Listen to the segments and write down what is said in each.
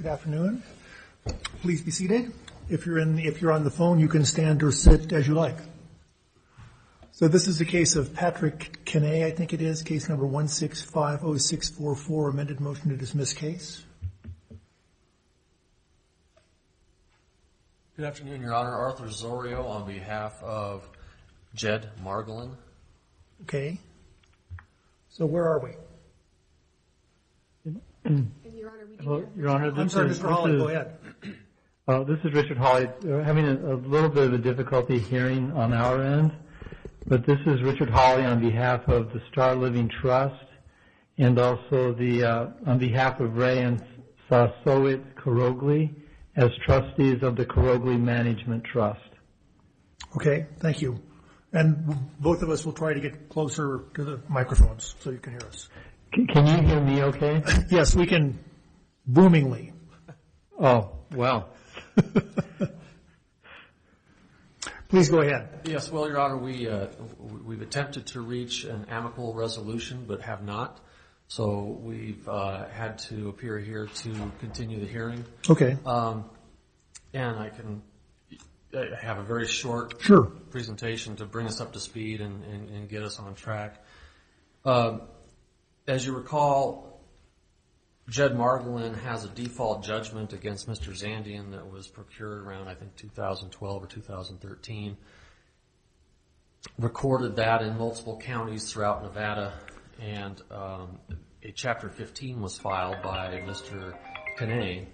Good afternoon. Please be seated. If you're on the phone, you can stand or sit as you like. So this is the case of Patrick Kene, I think it is, case number 1650644, amended motion to dismiss case. Good afternoon, Your Honor. Arthur Zorio on behalf of Jed Margolin. Okay. So where are we? Your Honor, I'm sorry, Mr. Hawley, go ahead. This is Richard Hawley. We're having a little bit of a difficulty hearing on our end, but this is Richard Hawley on behalf of the Star Living Trust and also on behalf of Ray and Sasowit Karogli as trustees of the Karogli Management Trust. Okay, thank you. And both of us will try to get closer to the microphones so you can hear us. Can you hear me okay? Yes, we can boomingly. Oh, well. Please go ahead. Yes, well, Your Honor, we've attempted to reach an amicable resolution but have not. So we've had to appear here to continue the hearing. Okay. And I can have a very short presentation to bring us up to speed and get us on track. As you recall, Jed Margolin has a default judgment against Mr. Zandian that was procured around, I think, 2012 or 2013. Recorded that in multiple counties throughout Nevada, and a Chapter 15 was filed by Mr. Kene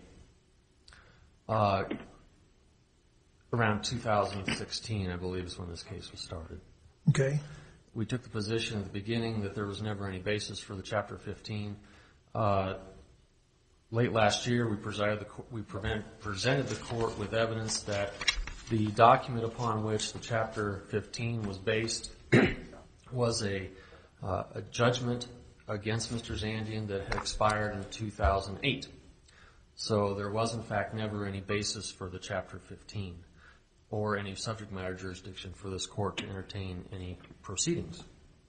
around 2016, I believe, is when this case was started. Okay. We took the position at the beginning that there was never any basis for the Chapter 15. Late last year, we presented the court with evidence that the document upon which the Chapter 15 was based was a judgment against Mr. Zandian that had expired in 2008. So there was, in fact, never any basis for the Chapter 15 or any subject matter jurisdiction for this court to entertain any proceedings.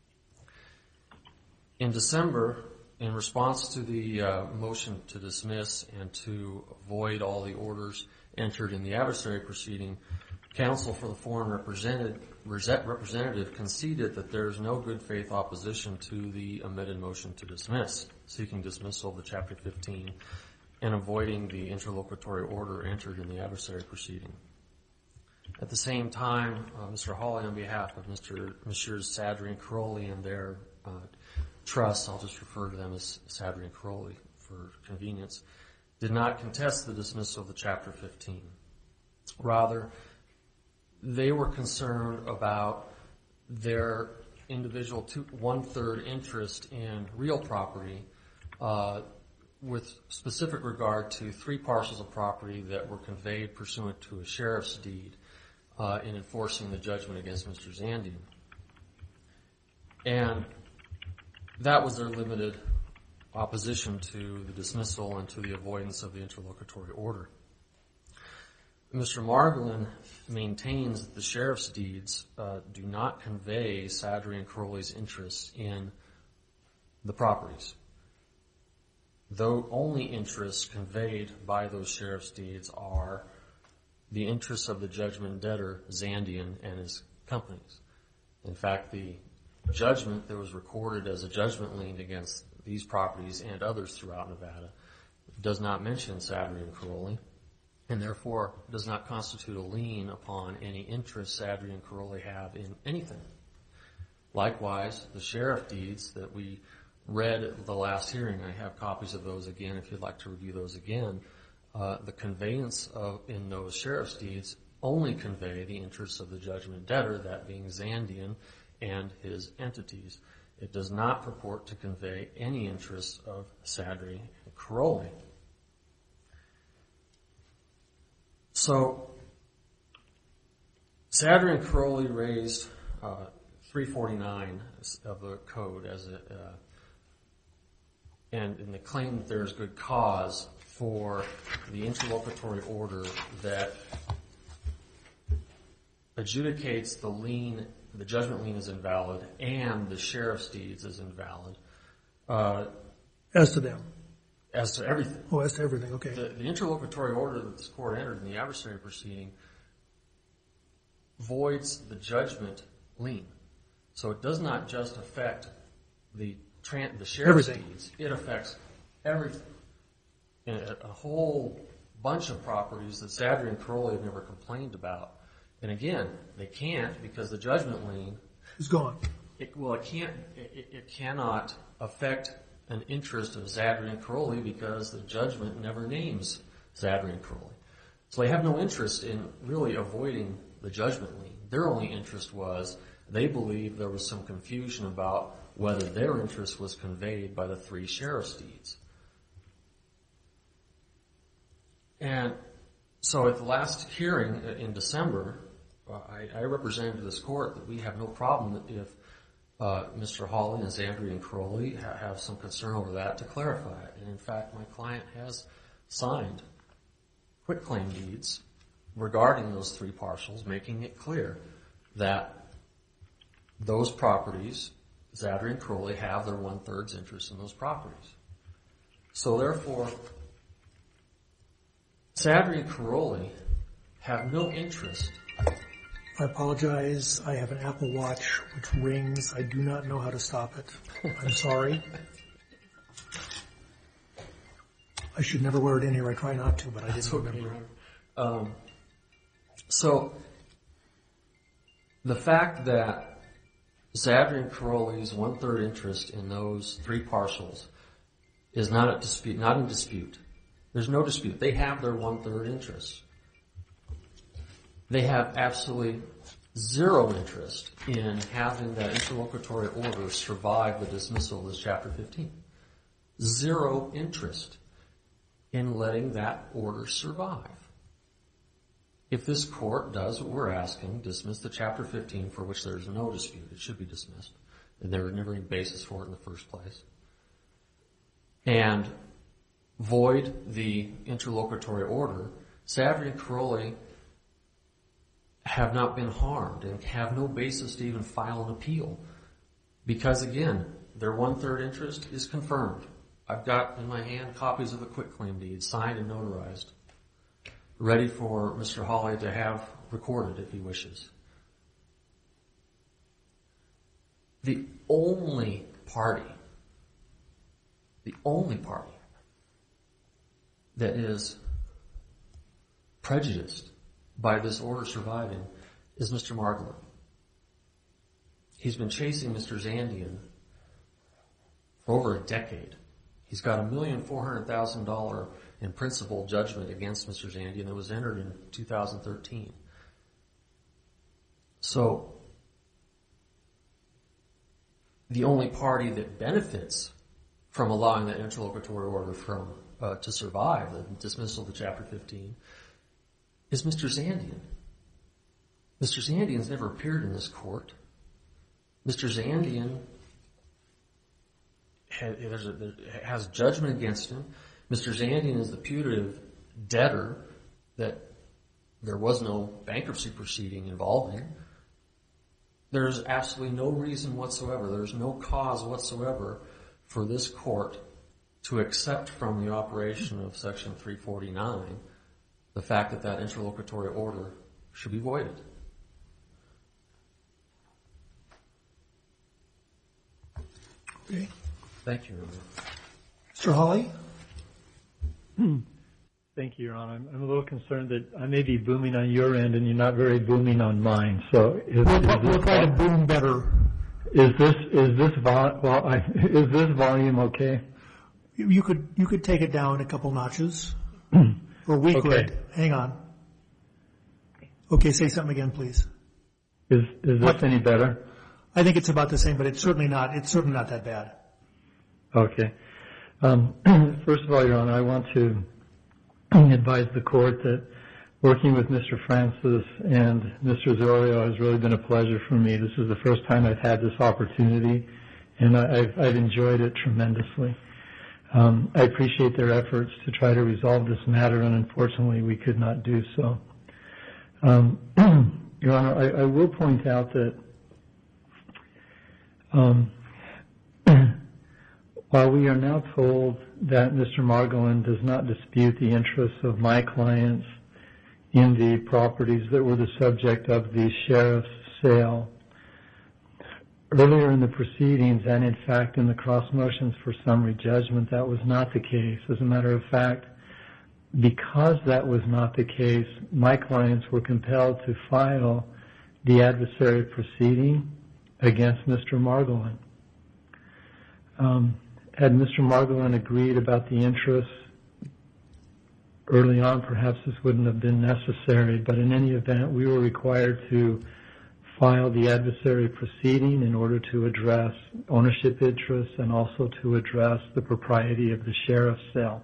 In December, in response to the motion to dismiss and to avoid all the orders entered in the adversary proceeding, counsel for the foreign representative conceded that there is no good faith opposition to the amended motion to dismiss, seeking dismissal of the Chapter 15 and avoiding the interlocutory order entered in the adversary proceeding. At the same time, Mr. Hawley, on behalf of Messrs. Sadri and Karogli and their trust, I'll just refer to them as Sadri and Karogli for convenience, did not contest the dismissal of the Chapter 15. Rather, they were concerned about their individual one-third interest in real property with specific regard to 3 parcels of property that were conveyed pursuant to a sheriff's deed in enforcing the judgment against Mr. Zandian. And that was their limited opposition to the dismissal and to the avoidance of the interlocutory order. Mr. Margolin maintains that the sheriff's deeds do not convey Sadri and Karogli's interests in the properties. Though only interests conveyed by those sheriff's deeds are the interests of the judgment debtor, Zandian, and his companies. In fact, the judgment that was recorded as a judgment lien against these properties and others throughout Nevada does not mention Sadri and Karogli, and therefore does not constitute a lien upon any interest Sadri and Karogli have in anything. Likewise, the sheriff deeds that we read at the last hearing, I have copies of those again if you'd like to review those again, the conveyance in those sheriff's deeds only convey the interests of the judgment debtor, that being Zandian and his entities. It does not purport to convey any interests of Sadri and Karogli. So, Sadri and Karogli raised 349 of the code and they claim that there is good cause for the interlocutory order that adjudicates the lien, the judgment lien is invalid, and the sheriff's deeds is invalid. As to them. As to everything. Oh, as to everything, okay. The interlocutory order that this court entered in the adversary proceeding voids the judgment lien. So it does not just affect the sheriff's deeds, it affects everything. And a whole bunch of properties that Sadri and Crowley have never complained about. And again, they can't because the judgment lien It's gone. it cannot affect an interest of Zadri and Crowley because the judgment never names Zadri and Crowley. So they have no interest in really avoiding the judgment lien. Their only interest was they believed there was some confusion about whether their interest was conveyed by the 3 sheriff's deeds. And so at the last hearing in December, I represented to this court that we have no problem if Mr. Hawley and Zadri and Crowley have some concern over that to clarify it. And in fact, my client has signed quitclaim deeds regarding those 3 parcels, making it clear that those properties, Zadri and Crowley, have their 1/3 interest in those properties. So therefore, Zadri and Crowley have no interest. I apologize. I have an Apple Watch which rings. I do not know how to stop it. I'm sorry. I should never wear it in here. I try not to, but I didn't remember. So the fact that Zadri and Crowley's 1/3 interest in those 3 parcels is not in dispute. There's no dispute. They have their 1/3 interest. They have absolutely zero interest in having that interlocutory order survive the dismissal of this Chapter 15. Zero interest in letting that order survive. If this court does what we're asking, dismiss the Chapter 15 for which there's no dispute, it should be dismissed, and there was never any basis for it in the first place, and void the interlocutory order, Zadri and Crowley have not been harmed and have no basis to even file an appeal because, again, their 1/3 interest is confirmed. I've got in my hand copies of the quitclaim deed, signed and notarized, ready for Mr. Hawley to have recorded if he wishes. The only party that is prejudiced by this order surviving is Mr. Margolin. He's been chasing Mr. Zandian for over a decade. He's got a $1,400,000 in principal judgment against Mr. Zandian that was entered in 2013. So the only party that benefits from allowing that interlocutory order to survive the dismissal of the Chapter 15 is Mr. Zandian. Mr. Zandian's never appeared in this court. Mr. Zandian has judgment against him. Mr. Zandian is the putative debtor that there was no bankruptcy proceeding involving. There's absolutely no reason whatsoever, there's no cause whatsoever for this court to accept from the operation of Section 349 the fact that that interlocutory order should be voided. Okay. Thank you, Your Honor. Mr. Hawley? Thank you, Your Honor. I'm a little concerned that I may be booming on your end and you're not very booming on mine. So we'll try to boom better. Is this volume okay? You could take it down a couple notches, or we could. Okay. Hang on. Okay, say something again, please. Is this any better? I think it's about the same, but it's certainly not that bad. Okay. First of all, Your Honor, I want to advise the court that working with Mr. Francis and Mr. Zorio has really been a pleasure for me. This is the first time I've had this opportunity, and I've enjoyed it tremendously. I appreciate their efforts to try to resolve this matter, and unfortunately we could not do so. Your Honor, I will point out that While we are now told that Mr. Margolin does not dispute the interests of my clients in the properties that were the subject of the sheriff's sale, earlier in the proceedings and in fact in the cross motions for summary judgment, that was not the case. As a matter of fact, because that was not the case, my clients were compelled to file the adversary proceeding against Mr. Margolin. Had Mr. Margolin agreed about the interests early on, perhaps this wouldn't have been necessary, but in any event, we were required to file the adversary proceeding in order to address ownership interests and also to address the propriety of the sheriff's sale.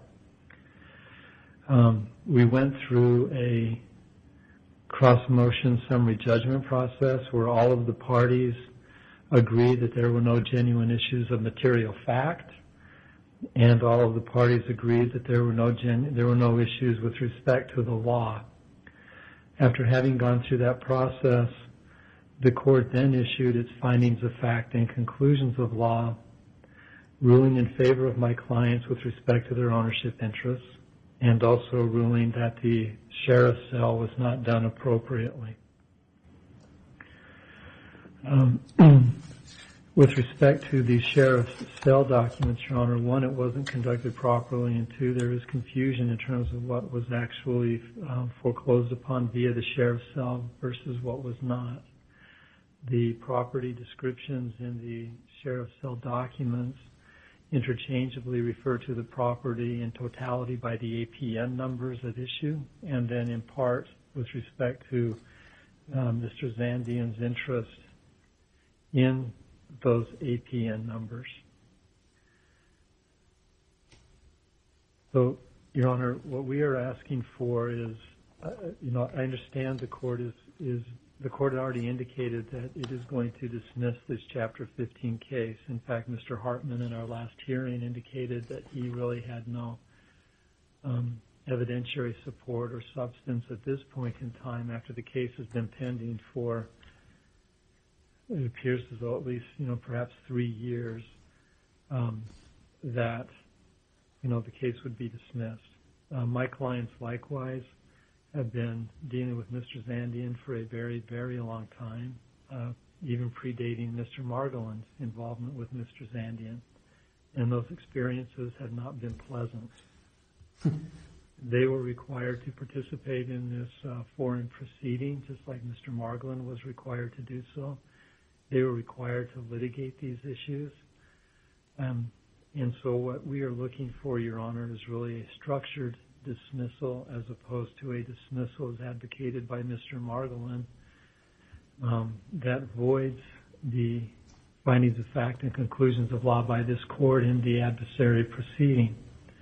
We went through a cross-motion summary judgment process where all of the parties agreed that there were no genuine issues of material fact, and all of the parties agreed that there were no issues with respect to the law. After having gone through that process, the court then issued its findings of fact and conclusions of law, ruling in favor of my clients with respect to their ownership interests, and also ruling that the sheriff's sale was not done appropriately. With respect to the sheriff's sale documents, Your Honor, one, it wasn't conducted properly, and two, there is confusion in terms of what was actually foreclosed upon via the sheriff's sale versus what was not. The property descriptions in the sheriff's sale documents interchangeably refer to the property in totality by the APN numbers at issue, and then in part with respect to Mr. Zandian's interest in those APN numbers. So, Your Honor, what we are asking for is, I understand the court the court had already indicated that it is going to dismiss this Chapter 15 case. In fact, Mr. Hartman in our last hearing indicated that he really had no evidentiary support or substance at this point in time after the case has been pending for, it appears as though at least, perhaps 3 years, that, the case would be dismissed. My clients likewise have been dealing with Mr. Zandian for a very, very long time, even predating Mr. Margolin's involvement with Mr. Zandian, and those experiences have not been pleasant. They were required to participate in this foreign proceeding, just like Mr. Margolin was required to do so. They were required to litigate these issues. And so what we are looking for, Your Honor, is really a structured dismissal as opposed to a dismissal as advocated by Mr. Margolin that voids the findings of fact and conclusions of law by this court in the adversary proceeding.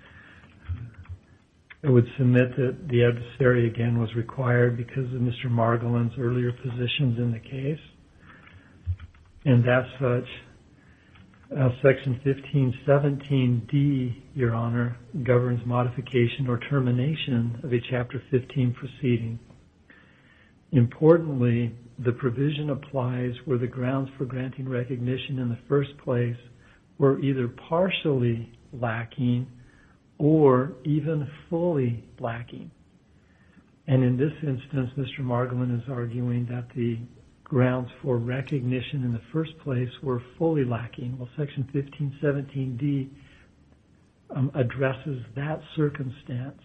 I would submit that the adversary again was required because of Mr. Margolin's earlier positions in the case, and as such, Section 1517D, Your Honor, governs modification or termination of a Chapter 15 proceeding. Importantly, the provision applies where the grounds for granting recognition in the first place were either partially lacking or even fully lacking. And in this instance, Mr. Margolin is arguing that the grounds for recognition in the first place were fully lacking. Well, Section 1517D addresses that circumstance.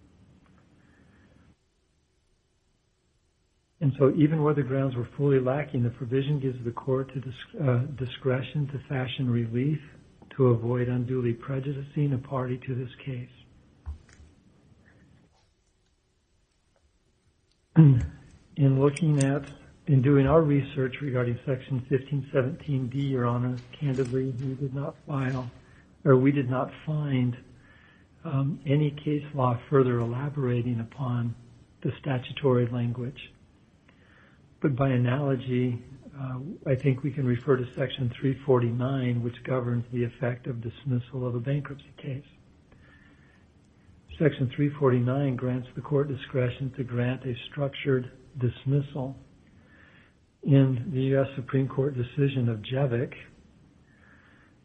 And so even where the grounds were fully lacking, the provision gives the court discretion to fashion relief to avoid unduly prejudicing a party to this case. In doing our research regarding Section 1517D, Your Honor, candidly, we did not find any case law further elaborating upon the statutory language. But by analogy, I think we can refer to Section 349, which governs the effect of dismissal of a bankruptcy case. Section 349 grants the court discretion to grant a structured dismissal. In the U.S. Supreme Court decision of Jevick,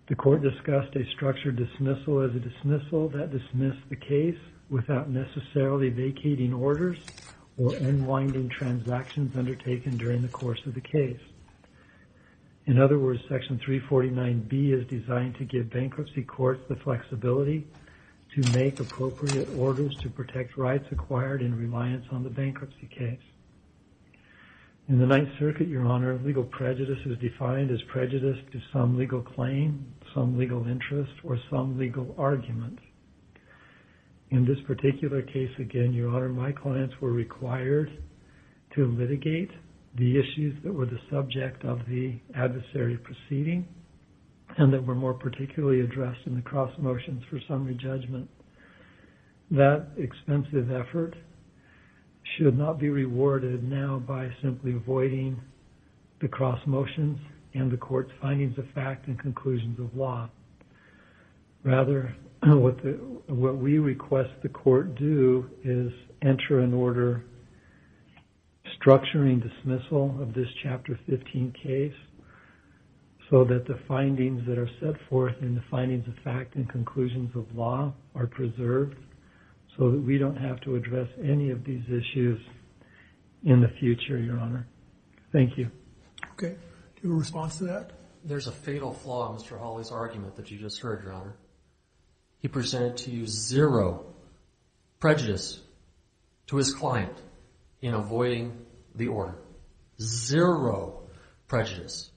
The court discussed a structured dismissal as a dismissal that dismissed the case without necessarily vacating orders or unwinding transactions undertaken during the course of the case. In other words, Section 349B is designed to give bankruptcy courts the flexibility to make appropriate orders to protect rights acquired in reliance on the bankruptcy case. In the Ninth Circuit, Your Honor, legal prejudice is defined as prejudice to some legal claim, some legal interest, or some legal argument. In this particular case, again, Your Honor, my clients were required to litigate the issues that were the subject of the adversary proceeding and that were more particularly addressed in the cross motions for summary judgment. That expensive effort should not be rewarded now by simply avoiding the cross motions and the court's findings of fact and conclusions of law. Rather, what we request the court do is enter an order structuring dismissal of this Chapter 15 case so that the findings that are set forth in the findings of fact and conclusions of law are preserved so that we don't have to address any of these issues in the future, Your Honor. Thank you. Okay. Do you have a response to that? There's a fatal flaw in Mr. Hawley's argument that you just heard, Your Honor. He presented to you zero prejudice to his client in avoiding the order. Zero prejudice.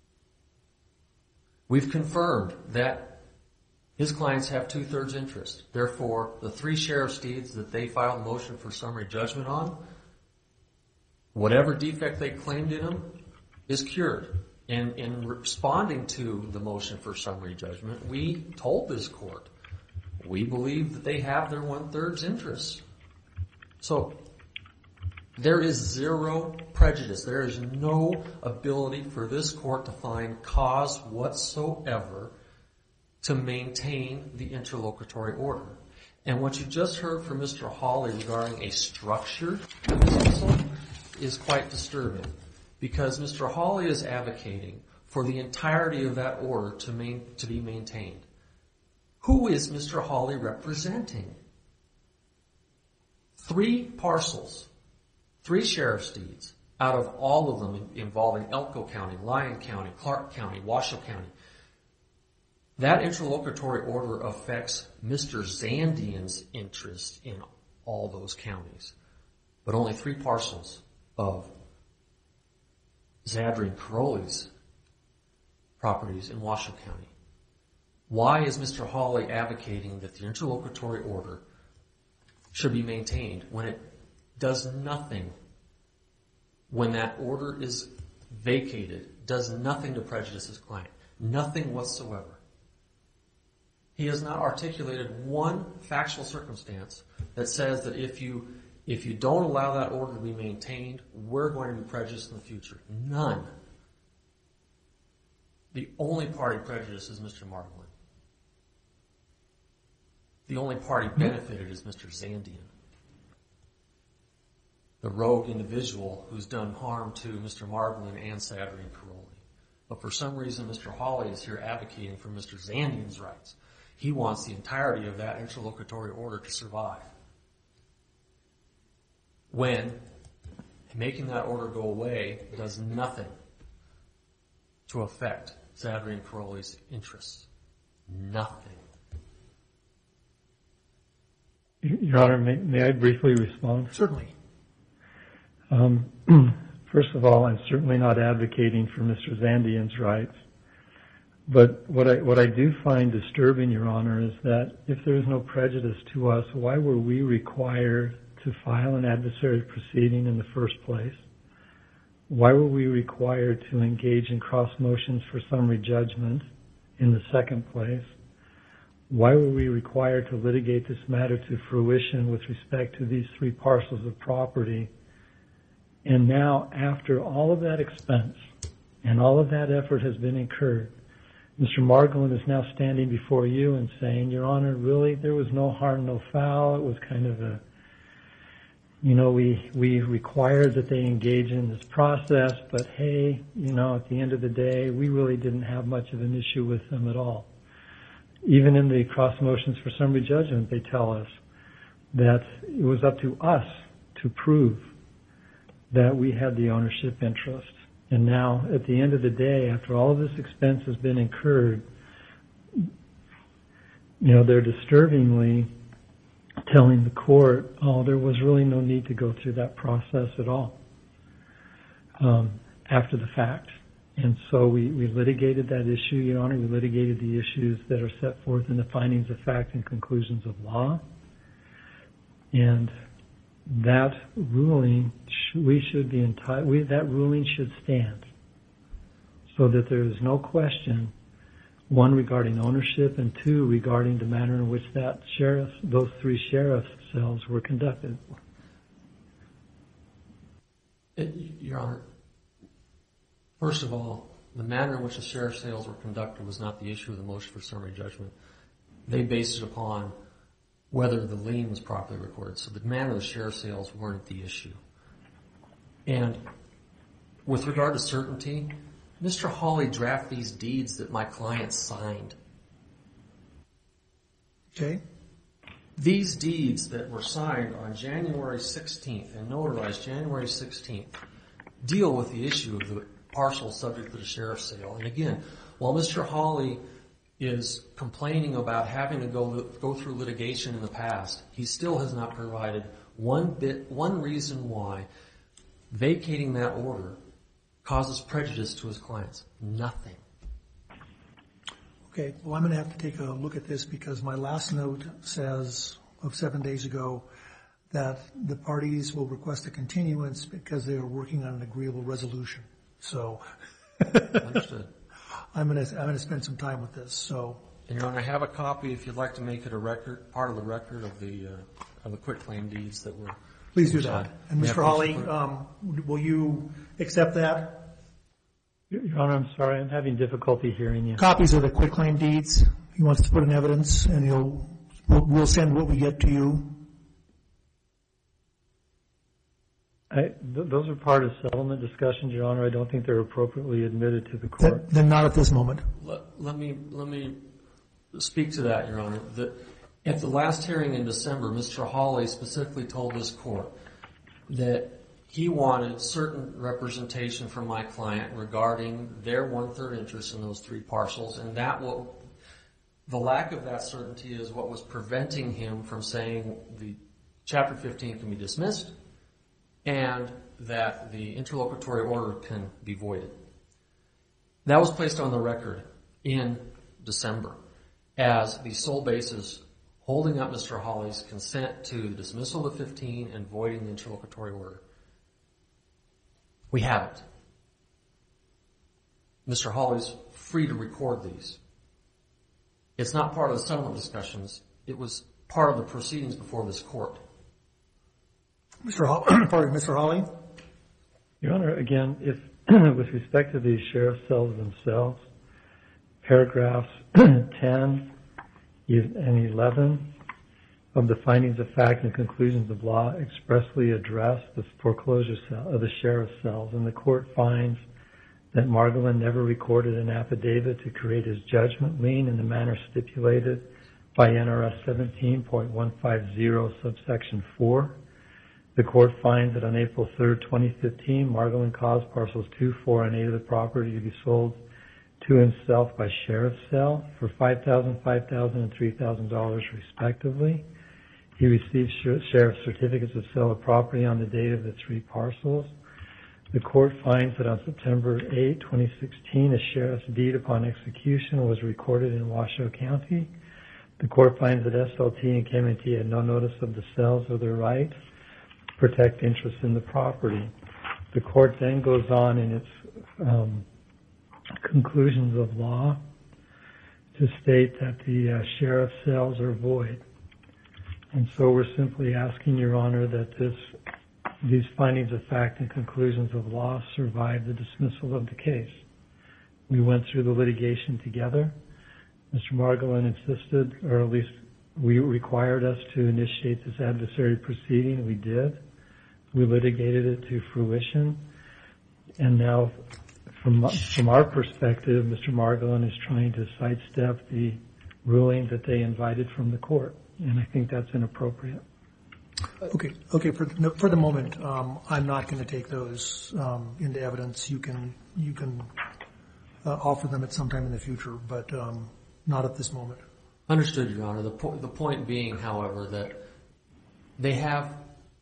We've confirmed that his clients have 2/3 interest. Therefore, the 3 sheriff's deeds that they filed a motion for summary judgment on, whatever defect they claimed in them is cured. And in responding to the motion for summary judgment, we told this court, we believe that they have their 1/3 interest. So there is zero prejudice. There is no ability for this court to find cause whatsoever to maintain the interlocutory order. And what you just heard from Mr. Hawley regarding a structured dismissal is quite disturbing, because Mr. Hawley is advocating for the entirety of that order to be maintained. Who is Mr. Hawley representing? 3 parcels, 3 sheriff's deeds, out of all of them involving Elko County, Lyon County, Clark County, Washoe County. That interlocutory order affects Mr. Zandian's interest in all those counties, but only 3 parcels of Zadrian Caroli's properties in Washoe County. Why is Mr. Hawley advocating that the interlocutory order should be maintained when it does nothing, when that order is vacated, does nothing to prejudice his client? Nothing whatsoever. He has not articulated one factual circumstance that says that if you don't allow that order to be maintained, we're going to be prejudiced in the future. None. The only party prejudiced is Mr. Margolin. The only party benefited is Mr. Zandian, the rogue individual who's done harm to Mr. Margolin and Zadrian Caroli. But for some reason, Mr. Hawley is here advocating for Mr. Zandian's rights. He wants the entirety of that interlocutory order to survive, when making that order go away does nothing to affect Zadrian Caroli's interests. Nothing. Your Honor, may I briefly respond? Certainly. First of all, I'm certainly not advocating for Mr. Zandian's rights. But what I do find disturbing, Your Honor, is that if there is no prejudice to us, why were we required to file an adversary proceeding in the first place? Why were we required to engage in cross motions for summary judgment in the second place? Why were we required to litigate this matter to fruition with respect to these 3 parcels of property? And now, after all of that expense and all of that effort has been incurred, Mr. Margolin is now standing before you and saying, Your Honor, really, there was no harm, no foul. It was kind of we required that they engage in this process, but hey, at the end of the day, we really didn't have much of an issue with them at all. Even in the cross motions for summary judgment, they tell us that it was up to us to prove that we had the ownership interest. And now, at the end of the day, after all of this expense has been incurred, they're disturbingly telling the court, there was really no need to go through that process at all after the fact. And so we litigated that issue, Your Honor. We litigated the issues that are set forth in the findings of fact and conclusions of law. And that ruling, that ruling should stand so that there is no question, one, regarding ownership, and two, regarding the manner in which those three sheriff's cells were conducted. Your Honor, first of all, the manner in which the sheriff's sales were conducted was not the issue of the motion for summary judgment. They based it upon whether the lien was properly recorded. So the manner of the sheriff's sales weren't the issue. And with regard to certainty, Mr. Hawley drafted these deeds that my client signed. Okay. These deeds that were signed on January 16th and notarized January 16th deal with the issue of the parcel subject to the sheriff's sale. And again, while Mr. Hawley is complaining about having to go through litigation in the past, he still has not provided one reason why vacating that order causes prejudice to his clients. Nothing. Okay, well, I'm going to have to take a look at this because my last note says, of 7 days ago, that the parties will request a continuance because they are working on an agreeable resolution. So Understood. I'm going to spend some time with this. So, and Your Honor, I have a copy if you'd like to make it a record, part of the record of the quitclaim deeds that were. Please do that. And Mr. Hawley, will you accept that? Your Honor, I'm sorry, I'm having difficulty hearing you. Copies of the quitclaim deeds. He wants to put in evidence, and we'll send what we get to you. Those are part of settlement discussions, Your Honor. I don't think they're appropriately admitted to the court. Then not at this moment. Let me speak to that, Your Honor. At the last hearing in December, Mr. Hawley specifically told this court that he wanted certain representation from my client regarding their 1/3 interest in those three parcels, and the lack of that certainty is what was preventing him from saying the Chapter 15 can be dismissed and that the interlocutory order can be voided. That was placed on the record in December as the sole basis holding up Mr. Hawley's consent to the dismissal of 15 and voiding the interlocutory order. We haven't. Mr. Hawley's free to record these. It's not part of the settlement discussions. It was part of the proceedings before this court. Mr. Hawley? Your Honor, again, if with respect to the sheriff's cells themselves, paragraphs 10 and 11 of the findings of fact and conclusions of law expressly address the foreclosure of the sheriff's cells, and the court finds that Margolin never recorded an affidavit to create his judgment lien in the manner stipulated by NRS 17.150 subsection 4. The court finds that on April 3rd, 2015, Margolin caused parcels 2, 4, and 8 of the property to be sold to himself by sheriff's cell for $5,000, $5,000, and $3,000 respectively. He received sheriff's certificates of sale of property on the date of the three parcels. The court finds that on September 8, 2016, a sheriff's deed upon execution was recorded in Washoe County. The court finds that SLT and KMT had no notice of the sales or their right to protect interest in the property. The court then goes on in its conclusions of law to state that the sheriff's sales are void. And so we're simply asking, Your Honor, that these findings of fact and conclusions of law survive the dismissal of the case. We went through the litigation together. Mr. Margolin insisted, or at least we required us to initiate this adversary proceeding. We did. We litigated it to fruition. And now, from our perspective, Mr. Margolin is trying to sidestep the ruling that they invited from the court. And I think that's inappropriate. Okay. For the moment, I'm not going to take those into evidence. You can offer them at some time in the future, but not at this moment. Understood, Your Honor. The point being, however, that they have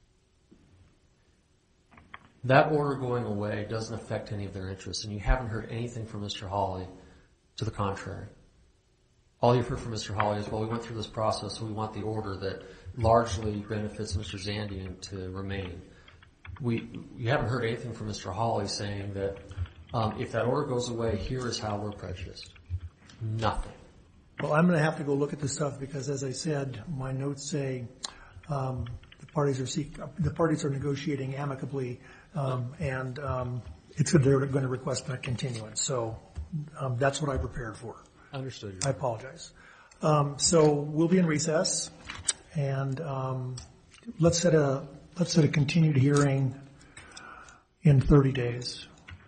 that order going away doesn't affect any of their interests, and you haven't heard anything from Mr. Hawley to the contrary. All you've heard from Mr. Hawley is, well, we went through this process, so we want the order that largely benefits Mr. Zandian to remain. You haven't heard anything from Mr. Hawley saying that if that order goes away, here is how we're prejudiced. Nothing. Well, I'm going to have to go look at this stuff because, as I said, my notes say the parties are negotiating amicably, and they're going to request a continuance. So that's what I prepared for. Understood. I apologize. So we'll be in recess, and let's set a continued hearing in 30 days.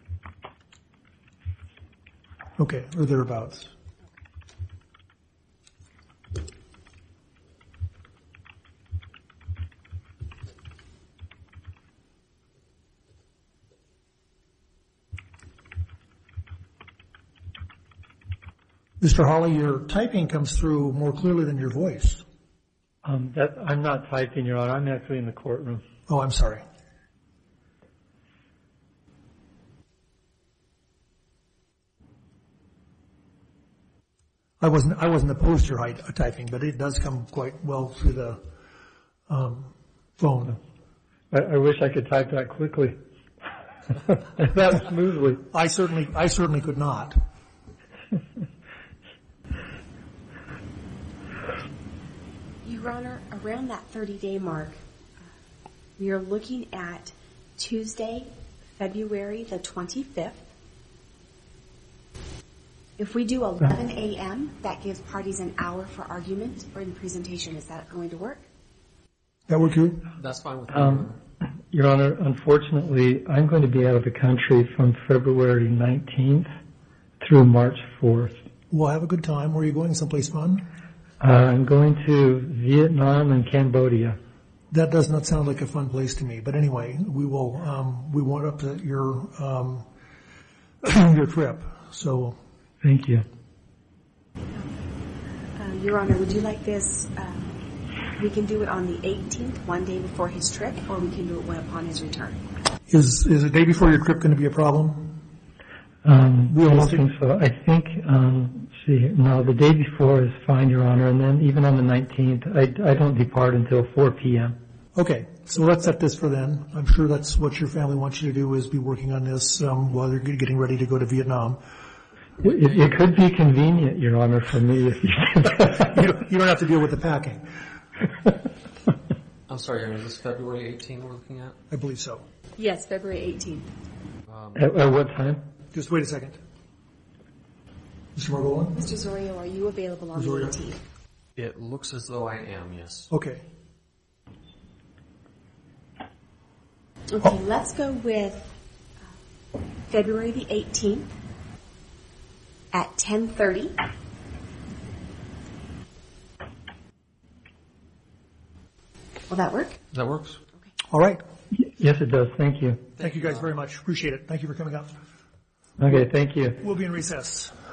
Okay, or thereabouts. Mr. Hawley, your typing comes through more clearly than your voice. I'm not typing, Your Honor. I'm actually in the courtroom. Oh, I'm sorry. I wasn't opposed to your typing, but it does come quite well through the phone. I wish I could type that quickly, that smoothly. I certainly could not. Your Honor, around that 30-day mark, we are looking at Tuesday, February the 25th. If we do 11 a.m., that gives parties an hour for argument or in presentation. Is that going to work? That work you? That's fine with me. Your Honor, unfortunately, I'm going to be out of the country from February 19th through March 4th. Well, have a good time. Where are you going? Someplace fun? I'm going to Vietnam and Cambodia. That does not sound like a fun place to me. But anyway, we won't up to your trip. So. Thank you. Your Honor, would you like this? We can do it on the 18th, one day before his trip, or we can do it upon his return. Is the day before your trip going to be a problem? I don't think so. I think, no, the day before is fine, Your Honor, and then even on the 19th, I don't depart until 4 p.m. Okay, so let's set this for then. I'm sure that's what your family wants you to do, is be working on this while they're getting ready to go to Vietnam. It could be convenient, Your Honor, for me if you did that. You don't have to deal with the packing. I'm sorry, Your Honor, is this February 18 we're looking at? I believe so. Yes, February 18th. At what time? Just wait a second. Mr. Margolin? Mr. Zorio, are you available on the 18th? It looks as though I am, yes. Okay. Okay, let's go with February the 18th at 10:30. Will that work? That works. Okay. All right. Yes, it does. Thank you. Thank you guys very much. Appreciate it. Thank you for coming up. Okay, thank you. We'll be in recess.